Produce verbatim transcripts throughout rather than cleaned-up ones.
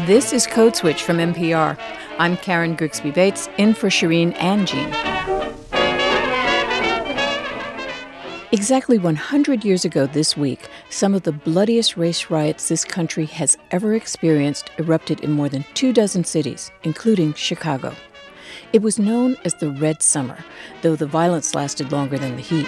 This is Code Switch from N P R. I'm Karen Grigsby Bates, in for Shireen and Jean. Exactly one hundred years ago this week, some of the bloodiest race riots this country has ever experienced erupted in more than two dozen cities, including Chicago. It was known as the Red Summer, though the violence lasted longer than the heat.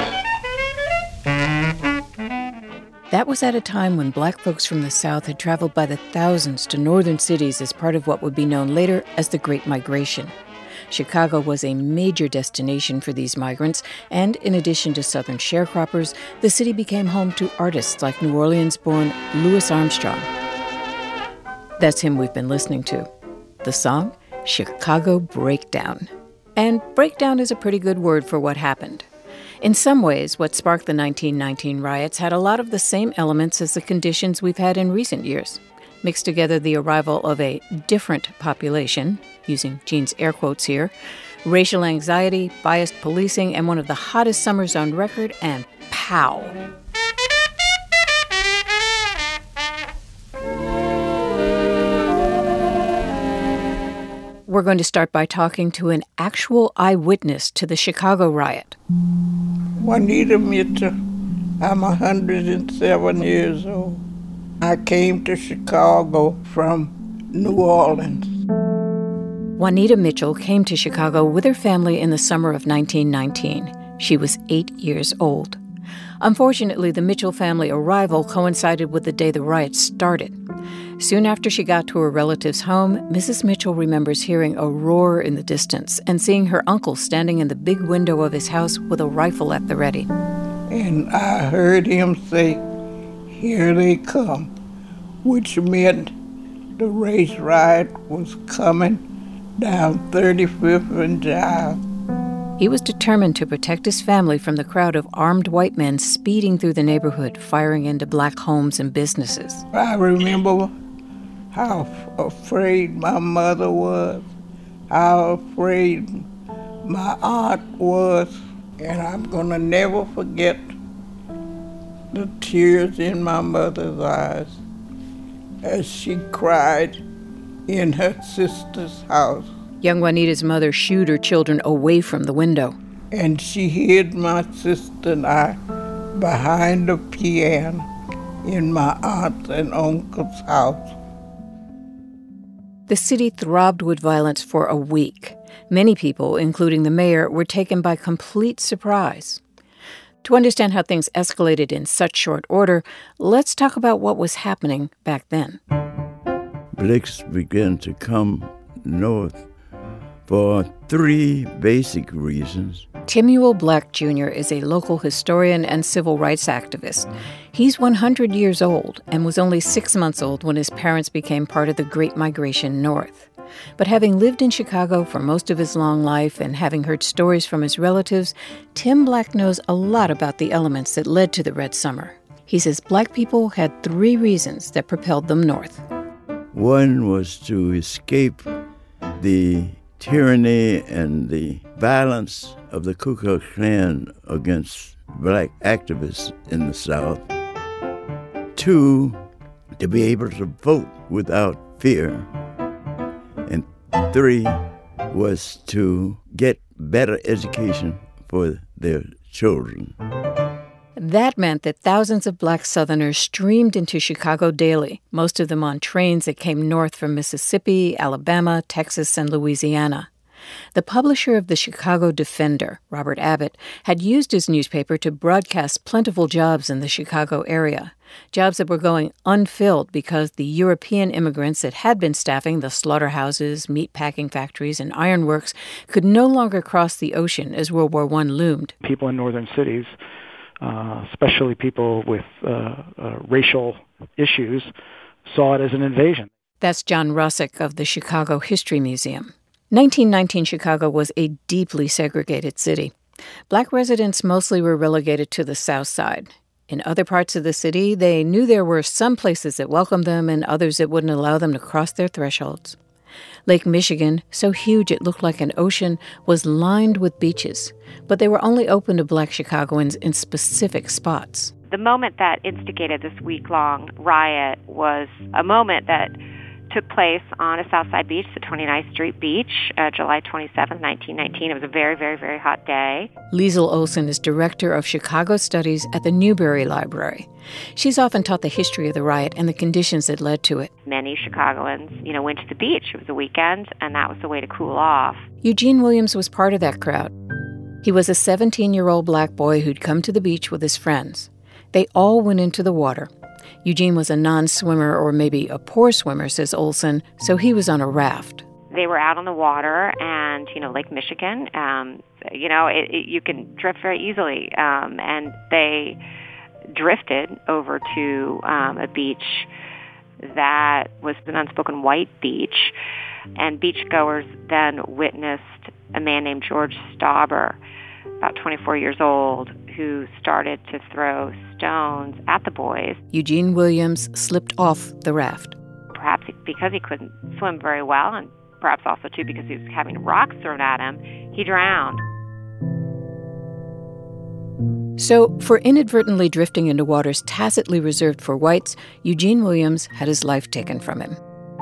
That was at a time when black folks from the South had traveled by the thousands to northern cities as part of what would be known later as the Great Migration. Chicago was a major destination for these migrants, and in addition to Southern sharecroppers, the city became home to artists like New Orleans-born Louis Armstrong. That's him we've been listening to. The song, Chicago Breakdown. And breakdown is a pretty good word for what happened. In some ways, what sparked the nineteen nineteen riots had a lot of the same elements as the conditions we've had in recent years. Mixed together the arrival of a different population, using Jean's air quotes here, racial anxiety, biased policing, and one of the hottest summers on record, and pow! We're going to start by talking to an actual eyewitness to the Chicago riot. Juanita Mitchell. I'm one hundred seven years old. I came to Chicago from New Orleans. Juanita Mitchell came to Chicago with her family in the summer of nineteen nineteen. She was eight years old. Unfortunately, the Mitchell family arrival coincided with the day the riots started. Soon after she got to her relative's home, Missus Mitchell remembers hearing a roar in the distance and seeing her uncle standing in the big window of his house with a rifle at the ready. And I heard him say, "Here they come," which meant the race riot was coming down thirty-fifth and Jive. He was determined to protect his family from the crowd of armed white men speeding through the neighborhood, firing into black homes and businesses. I remember how f- afraid my mother was, how afraid my aunt was, and I'm gonna never forget the tears in my mother's eyes as she cried in her sister's house. Young Juanita's mother shooed her children away from the window. And she hid my sister and I behind the piano in my aunt and uncle's house. The city throbbed with violence for a week. Many people, including the mayor, were taken by complete surprise. To understand how things escalated in such short order, let's talk about what was happening back then. Blacks began to come north for three basic reasons. Timuel Black Junior is a local historian and civil rights activist. He's one hundred years old and was only six months old when his parents became part of the Great Migration North. But having lived in Chicago for most of his long life and having heard stories from his relatives, Tim Black knows a lot about the elements that led to the Red Summer. He says black people had three reasons that propelled them north. One was to escape the tyranny and the violence of the Ku Klux Klan against black activists in the South. Two, to be able to vote without fear. And three was to get better education for their children. That meant that thousands of black Southerners streamed into Chicago daily, most of them on trains that came north from Mississippi, Alabama, Texas, and Louisiana. The publisher of the Chicago Defender, Robert Abbott, had used his newspaper to broadcast plentiful jobs in the Chicago area, jobs that were going unfilled because the European immigrants that had been staffing the slaughterhouses, meat-packing factories, and ironworks could no longer cross the ocean as World War One loomed. People in northern cities, Uh, especially people with uh, uh, racial issues, saw it as an invasion. That's John Russick of the Chicago History Museum. nineteen nineteen Chicago was a deeply segregated city. Black residents mostly were relegated to the South Side. In other parts of the city, they knew there were some places that welcomed them and others that wouldn't allow them to cross their thresholds. Lake Michigan, so huge it looked like an ocean, was lined with beaches, but they were only open to black Chicagoans in specific spots. The moment that instigated this week-long riot was a moment that took place on a Southside beach, the twenty-ninth Street Beach, uh, July twenty-seventh, nineteen nineteen. It was a very, very, very hot day. Liesl Olson is director of Chicago Studies at the Newberry Library. She's often taught the history of the riot and the conditions that led to it. Many Chicagoans, you know, went to the beach. It was a weekend, and that was the way to cool off. Eugene Williams was part of that crowd. He was a seventeen-year-old black boy who'd come to the beach with his friends. They all went into the water. Eugene was a non-swimmer, or maybe a poor swimmer, says Olson, so he was on a raft. They were out on the water, and, you know, Lake Michigan, um, you know, it, it, you can drift very easily. Um, and they drifted over to um, a beach that was an unspoken white beach. And beachgoers then witnessed a man named George Stauber, about twenty-four years old, who started to throw stones at the boys. Eugene Williams slipped off the raft. Perhaps because he couldn't swim very well, and perhaps also, too, because he was having rocks thrown at him, he drowned. So, for inadvertently drifting into waters tacitly reserved for whites, Eugene Williams had his life taken from him.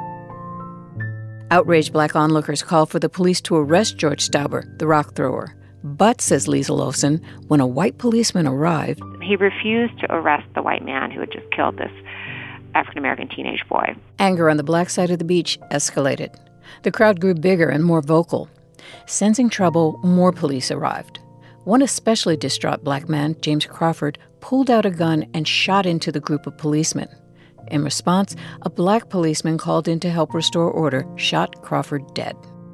Outraged black onlookers called for the police to arrest George Stauber, the rock thrower. But, says Liesl Olson, when a white policeman arrived, he refused to arrest the white man who had just killed this African-American teenage boy. Anger on the black side of the beach escalated. The crowd grew bigger and more vocal. Sensing trouble, more police arrived. One especially distraught black man, James Crawford, pulled out a gun and shot into the group of policemen. In response, a black policeman called in to help restore order shot Crawford dead.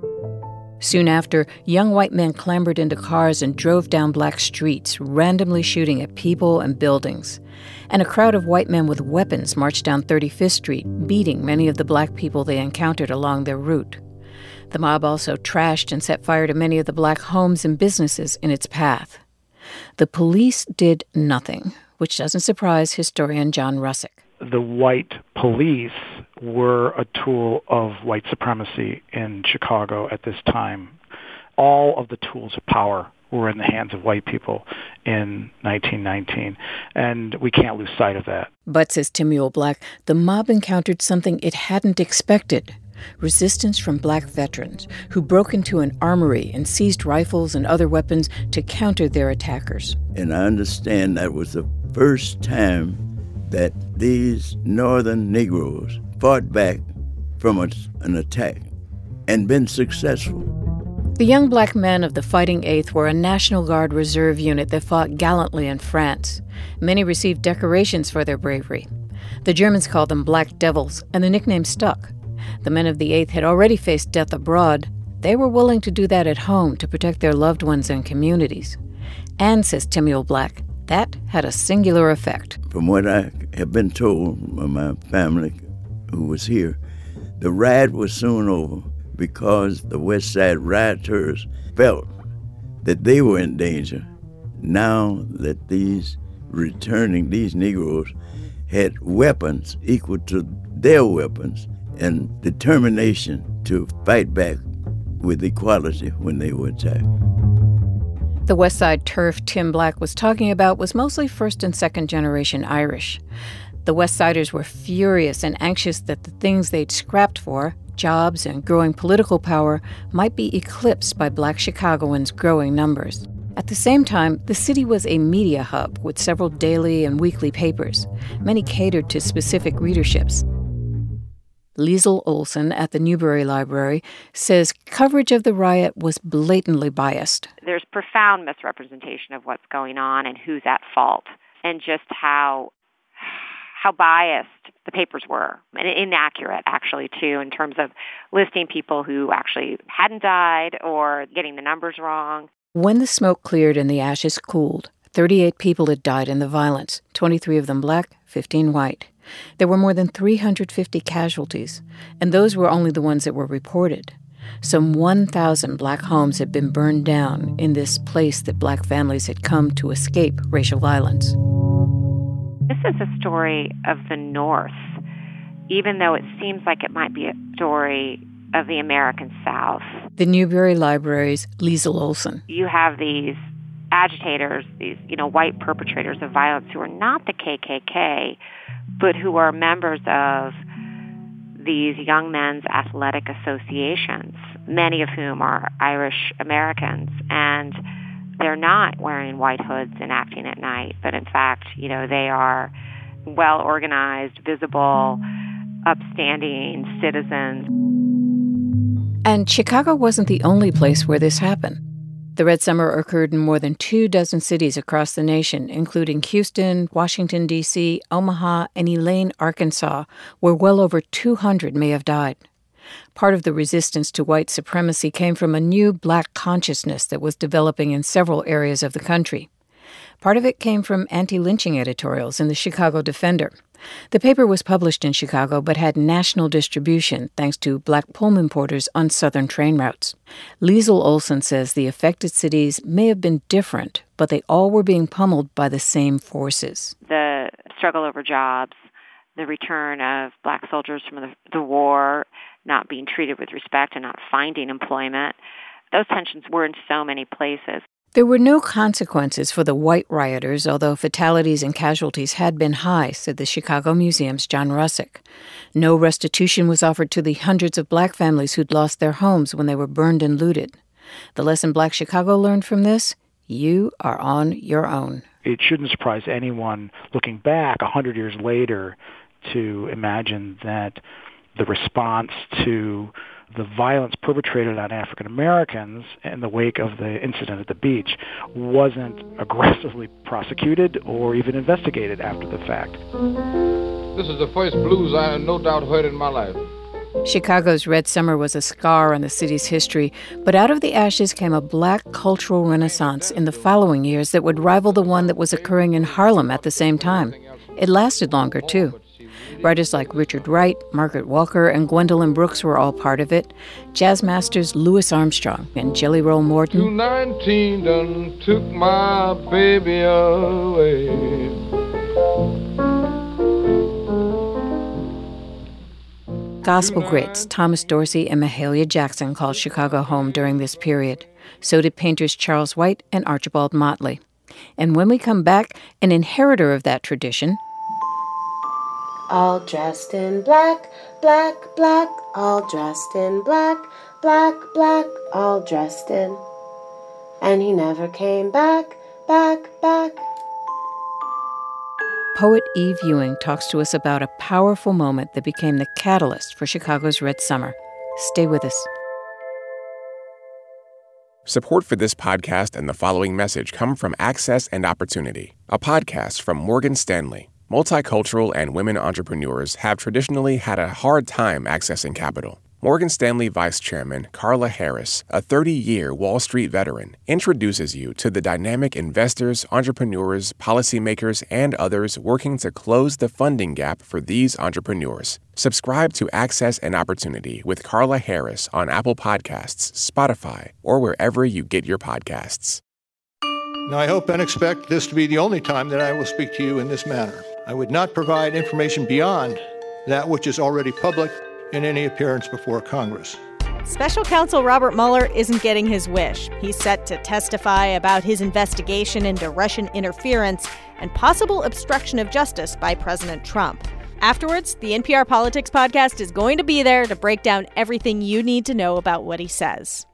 Soon after, young white men clambered into cars and drove down black streets, randomly shooting at people and buildings. And a crowd of white men with weapons marched down thirty-fifth Street, beating many of the black people they encountered along their route. The mob also trashed and set fire to many of the black homes and businesses in its path. The police did nothing, which doesn't surprise historian John Russick. The white police were a tool of white supremacy in Chicago at this time. All of the tools of power were in the hands of white people in nineteen nineteen, and we can't lose sight of that. But, says Timuel Black, the mob encountered something it hadn't expected: resistance from black veterans who broke into an armory and seized rifles and other weapons to counter their attackers. And I understand that was the first time that these northern Negroes fought back from a, an attack and been successful. The young black men of the Fighting Eighth were a National Guard reserve unit that fought gallantly in France. Many received decorations for their bravery. The Germans called them Black Devils, and the nickname stuck. The men of the Eighth had already faced death abroad. They were willing to do that at home to protect their loved ones and communities. And, says Timuel Black, that had a singular effect. From what I have been told by my family who was here, the riot was soon over because the West Side rioters felt that they were in danger. Now that these returning, these Negroes had weapons equal to their weapons and determination to fight back with equality when they were attacked. The West Side turf Tim Black was talking about was mostly first and second generation Irish. The West Siders were furious and anxious that the things they'd scrapped for, jobs and growing political power, might be eclipsed by black Chicagoans' growing numbers. At the same time, the city was a media hub with several daily and weekly papers. Many catered to specific readerships. Liesl Olson at the Newberry Library says coverage of the riot was blatantly biased. There's profound misrepresentation of what's going on and who's at fault, and just how how biased the papers were, and inaccurate, actually, too, in terms of listing people who actually hadn't died or getting the numbers wrong. When the smoke cleared and the ashes cooled, thirty-eight people had died in the violence, twenty-three of them black, fifteen white. There were more than three hundred fifty casualties, and those were only the ones that were reported. Some one thousand black homes had been burned down in this place that black families had come to escape racial violence. This is a story of the North, even though it seems like it might be a story of the American South. The Newberry Library's Liesl Olson. You have these agitators, these, you know, white perpetrators of violence who are not the K K K, but who are members of these young men's athletic associations, many of whom are Irish Americans, and they're not wearing white hoods and acting at night, but in fact, you know, they are well-organized, visible, upstanding citizens. And Chicago wasn't the only place where this happened. The Red Summer occurred in more than two dozen cities across the nation, including Houston, Washington, D C, Omaha, and Elaine, Arkansas, where well over two hundred may have died. Part of the resistance to white supremacy came from a new black consciousness that was developing in several areas of the country. Part of it came from anti-lynching editorials in the Chicago Defender. The paper was published in Chicago but had national distribution thanks to black Pullman porters on southern train routes. Liesl Olson says the affected cities may have been different, but they all were being pummeled by the same forces. The struggle over jobs, the return of black soldiers from the, the war, not being treated with respect and not finding employment, those tensions were in so many places. There were no consequences for the white rioters, although fatalities and casualties had been high, said the Chicago Museum's John Russick. No restitution was offered to the hundreds of black families who'd lost their homes when they were burned and looted. The lesson Black Chicago learned from this? You are on your own. It shouldn't surprise anyone looking back a hundred years later to imagine that the response to the violence perpetrated on African Americans in the wake of the incident at the beach wasn't aggressively prosecuted or even investigated after the fact. This is the first blues I have no doubt heard in my life. Chicago's Red Summer was a scar on the city's history, but out of the ashes came a black cultural renaissance in the following years that would rival the one that was occurring in Harlem at the same time. It lasted longer, too. Writers like Richard Wright, Margaret Walker, and Gwendolyn Brooks were all part of it. Jazz masters Louis Armstrong and Jelly Roll Morton. two nineteen done took my baby away. Gospel greats Thomas Dorsey and Mahalia Jackson called Chicago home during this period. So did painters Charles White and Archibald Motley. And when we come back, an inheritor of that tradition, all dressed in black, black, black, all dressed in black, black, black, all dressed in. And he never came back, back, back. Poet Eve Ewing talks to us about a powerful moment that became the catalyst for Chicago's Red Summer. Stay with us. Support for this podcast and the following message come from Access and Opportunity, a podcast from Morgan Stanley. Multicultural and women entrepreneurs have traditionally had a hard time accessing capital. Morgan Stanley Vice Chairman Carla Harris, a thirty-year Wall Street veteran, introduces you to the dynamic investors, entrepreneurs, policymakers, and others working to close the funding gap for these entrepreneurs. Subscribe to Access and Opportunity with Carla Harris on Apple Podcasts, Spotify, or wherever you get your podcasts. Now, I hope and expect this to be the only time that I will speak to you in this manner. I would not provide information beyond that which is already public in any appearance before Congress. Special counsel Robert Mueller isn't getting his wish. He's set to testify about his investigation into Russian interference and possible obstruction of justice by President Trump. Afterwards, the N P R Politics podcast is going to be there to break down everything you need to know about what he says.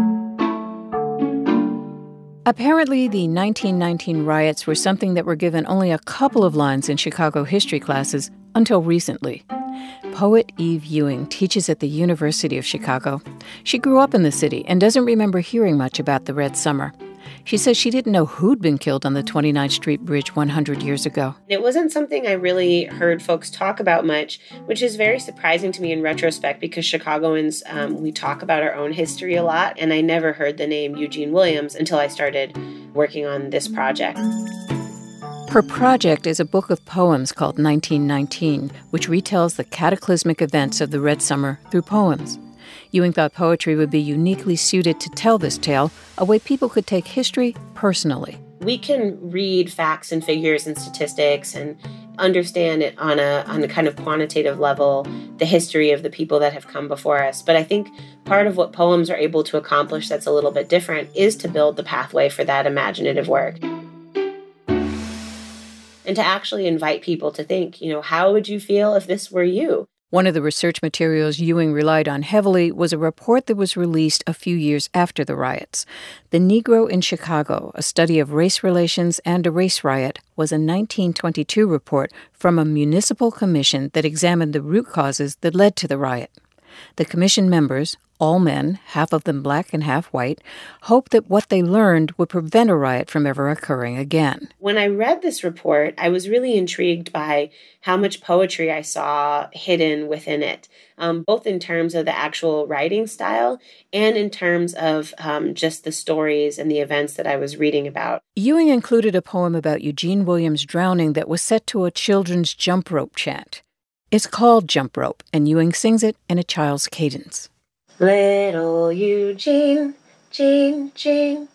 Apparently, the nineteen nineteen riots were something that were given only a couple of lines in Chicago history classes until recently. Poet Eve Ewing teaches at the University of Chicago. She grew up in the city and doesn't remember hearing much about the Red Summer. She says she didn't know who'd been killed on the twenty-ninth Street Bridge one hundred years ago. It wasn't something I really heard folks talk about much, which is very surprising to me in retrospect because Chicagoans, um, we talk about our own history a lot, and I never heard the name Eugene Williams until I started working on this project. Her project is a book of poems called nineteen nineteen, which retells the cataclysmic events of the Red Summer through poems. Ewing thought poetry would be uniquely suited to tell this tale, a way people could take history personally. We can read facts and figures and statistics and understand it on a on a kind of quantitative level, the history of the people that have come before us. But I think part of what poems are able to accomplish that's a little bit different is to build the pathway for that imaginative work. And to actually invite people to think, you know, how would you feel if this were you? One of the research materials Ewing relied on heavily was a report that was released a few years after the riots. The Negro in Chicago, a study of race relations and a race riot, was a nineteen twenty-two report from a municipal commission that examined the root causes that led to the riot. The commission members, all men, half of them black and half white, hoped that what they learned would prevent a riot from ever occurring again. When I read this report, I was really intrigued by how much poetry I saw hidden within it, um, both in terms of the actual writing style and in terms of um, just the stories and the events that I was reading about. Ewing included a poem about Eugene Williams' drowning that was set to a children's jump rope chant. It's called Jump Rope, and Ewing sings it in a child's cadence. Little Eugene, Gene, Gene,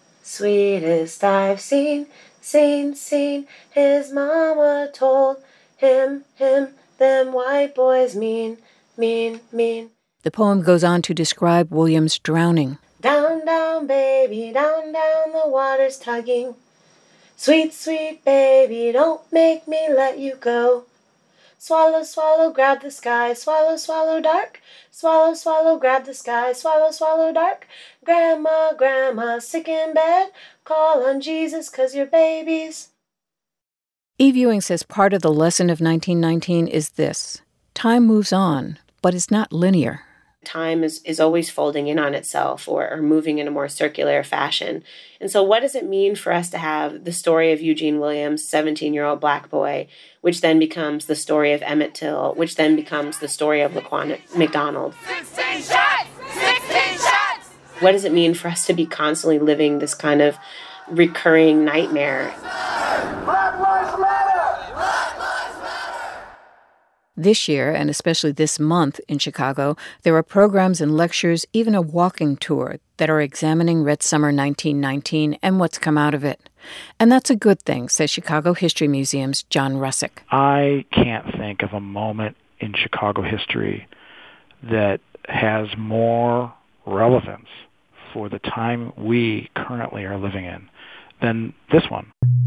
sweetest I've seen, seen, seen. His mama told him, him, them white boys mean, mean, mean. The poem goes on to describe Williams' drowning. Down, down, baby, down, down, the water's tugging. Sweet, sweet baby, don't make me let you go. Swallow, swallow, grab the sky, swallow, swallow, dark. Swallow, swallow, grab the sky, swallow, swallow, dark. Grandma, grandma, sick in bed, call on Jesus 'cause your babies. Eve Ewing says part of the lesson of nineteen nineteen is this. Time moves on, but it's not linear. Time is, is always folding in on itself or, or moving in a more circular fashion. And so what does it mean for us to have the story of Eugene Williams, seventeen-year-old black boy, which then becomes the story of Emmett Till, which then becomes the story of Laquan McDonald? sixteen shots! sixteen shots! What does it mean for us to be constantly living this kind of recurring nightmare? Black Lives Matter! Black Lives Matter! This year, and especially this month in Chicago, there are programs and lectures, even a walking tour, that are examining Red Summer nineteen nineteen and what's come out of it. And that's a good thing, says Chicago History Museum's John Russick. I can't think of a moment in Chicago history that has more relevance for the time we currently are living in than this one.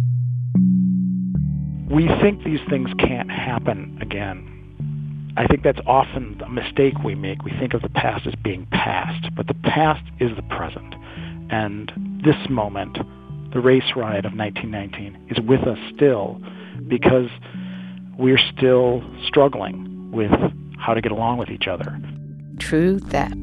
We think these things can't happen again. I think that's often a mistake we make. We think of the past as being past, but the past is the present. And this moment, the race riot of nineteen nineteen, is with us still because we're still struggling with how to get along with each other. True that.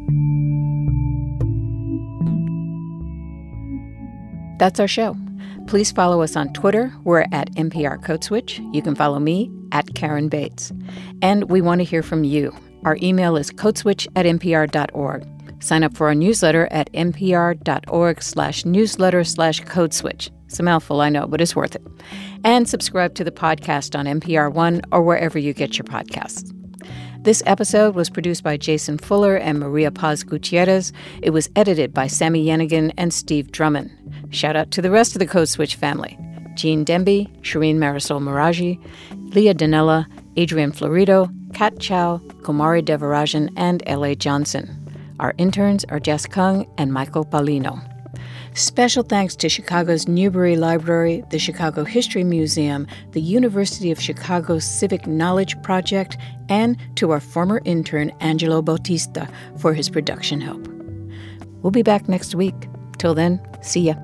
That's our show. Please follow us on Twitter. We're at N P R Code Switch. You can follow me at Karen Bates. And we want to hear from you. Our email is codeswitch at npr dot org. Sign up for our newsletter at npr.org slash newsletter slash codeswitch. It's a mouthful, I know, but it's worth it. And subscribe to the podcast on N P R One or wherever you get your podcasts. This episode was produced by Jason Fuller and Maria Paz Gutierrez. It was edited by Sammy Yenigan and Steve Drummond. Shout out to the rest of the Code Switch family. Jean Demby, Shireen Marisol Meraji, Leah Danella, Adrian Florido, Kat Chow, Kumari Devarajan, and L A Johnson. Our interns are Jess Kung and Michael Paulino. Special thanks to Chicago's Newberry Library, the Chicago History Museum, the University of Chicago's Civic Knowledge Project, and to our former intern, Angelo Bautista, for his production help. We'll be back next week. Till then, see ya.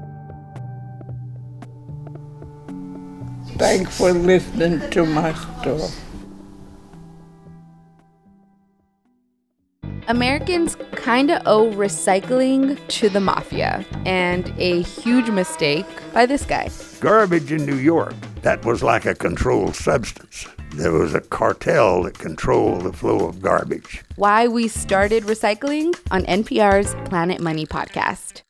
Thanks for listening to my story. Americans kind of owe recycling to the mafia, and a huge mistake by this guy. Garbage in New York, that was like a controlled substance. There was a cartel that controlled the flow of garbage. Why we started recycling on N P R's Planet Money podcast.